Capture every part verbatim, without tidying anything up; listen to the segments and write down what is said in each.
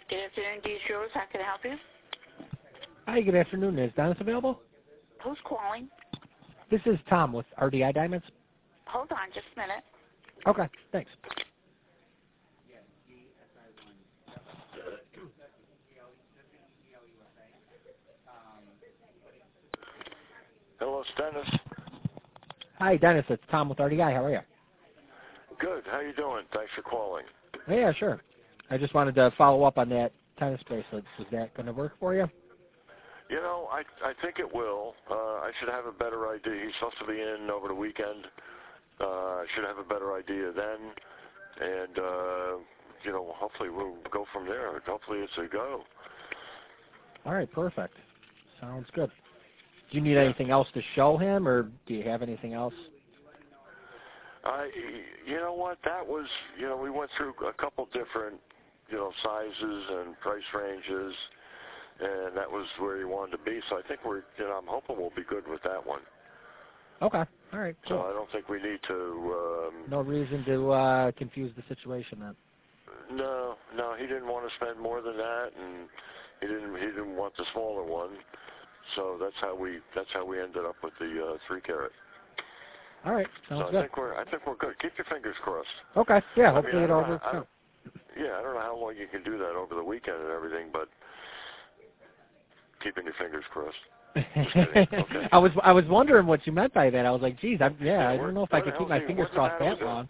Good afternoon, Dee's Jewelers. How can I help you? Hi, good afternoon. Is Dennis available? Who's calling? This is Tom with R D I Diamonds. Hold on just a minute. Okay, thanks. Hello, it's Dennis. Hi, Dennis. It's Tom with R D I. How are you? Good. How you doing? Thanks for calling. Yeah, sure. I just wanted to follow up on that tennis bracelet. Is that going to work for you? You know, I I think it will. Uh, I should have a better idea. He's supposed to be in over the weekend. Uh, I should have a better idea then, and uh, you know, hopefully we'll go from there. Hopefully it's a go. All right, perfect. Sounds good. Do you need anything else to show him, or do you have anything else? I, you know what? That was, you know, we went through a couple different, you know, sizes and price ranges, and that was where he wanted to be. So I think we're, you know, I'm hoping we'll be good with that one. Okay. All right. Cool. So I don't think we need to. Um, no reason to uh, confuse the situation then. No, no, he didn't want to spend more than that, and he didn't. He didn't want the smaller one. So that's how we. That's how we ended up with the uh, three carat. All right. Sounds so I good. think we're. I think we're good. Keep your fingers crossed. Okay. Yeah. I Hopefully mean, it all works out. Yeah, I don't know how long you can do that over the weekend and everything, but keeping your fingers crossed. Okay. I was I was wondering what you meant by that. I was like, geez, I'm, yeah, yeah I don't know if I could keep my fingers crossed that long.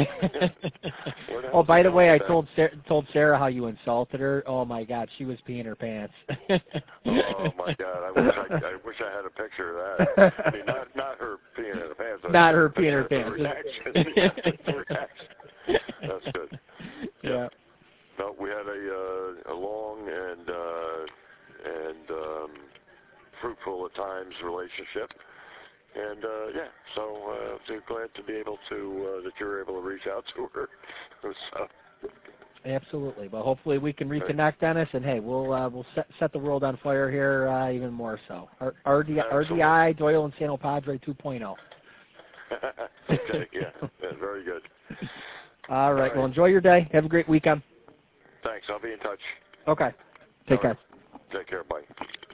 Oh, by the way, I told Sarah, told Sarah how you insulted her. Oh my God, she was peeing her pants. Oh my God, I wish I, I wish I had a picture of that. I mean, not not her peeing in her pants. Not her peeing her pants. The reaction. Yeah, the reaction. That's good. Yeah. yeah. No, we had a uh, a long and uh, and um, fruitful at times relationship, and uh, yeah, so uh, so glad to be able to uh, that you were able to reach out to her. so. Absolutely. Well, hopefully we can reconnect, Dennis, and hey, we'll uh, we'll set set the world on fire here uh, even more so. R- RD, R D I, Doyle and San Padre two point oh. Okay. Yeah. Yeah. Very good. All right. All right. Well, enjoy your day. Have a great weekend. Thanks. I'll be in touch. Okay. Take All care. Right. Take care. Bye.